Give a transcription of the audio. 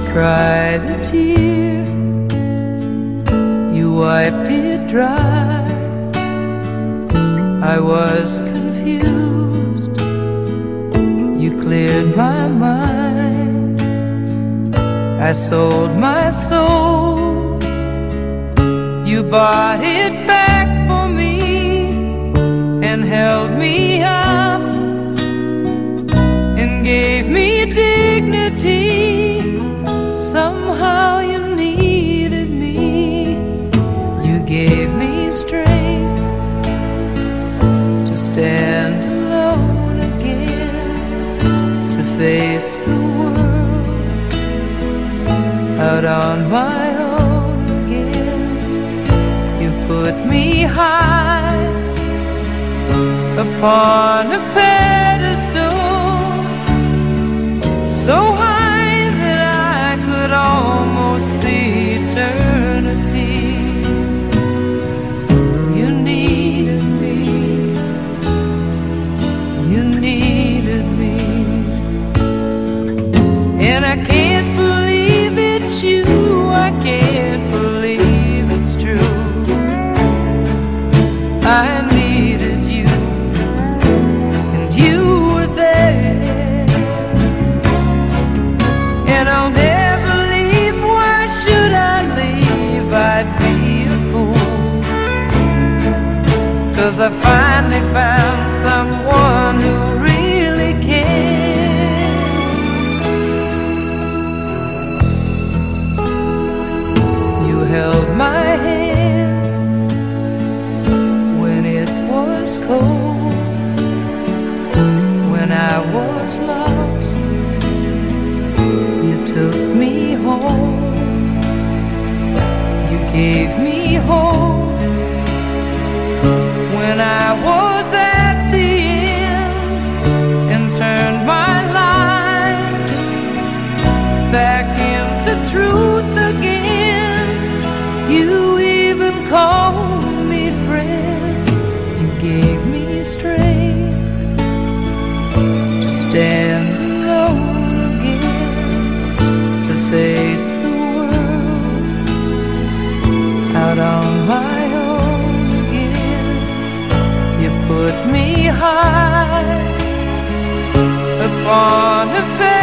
cried a tear, you wiped it dry. I was confused, you cleared my mind. I sold my soul, you bought it back for me and held me up and gave me dignity. Somehow you needed me, you gave me strength to stand alone again, to face the world out on my own again. You put me high upon a pedestal, so high that I could almost see eternity. You needed me, you needed me, and I can't believe it's you, I can't believe it's true. I needed you, and you were there, and I'll never leave. Why should I leave? I'd be a fool, 'cause I finally found someone who really cares. You held my hand when it was cold, when I was lost. You took me home, you gave me hope when I was at the end, and turned my life back into truth again. You even called me friend, you gave me strength to stand alone again, to face the world out on my own again. You put me high upon a pedestal,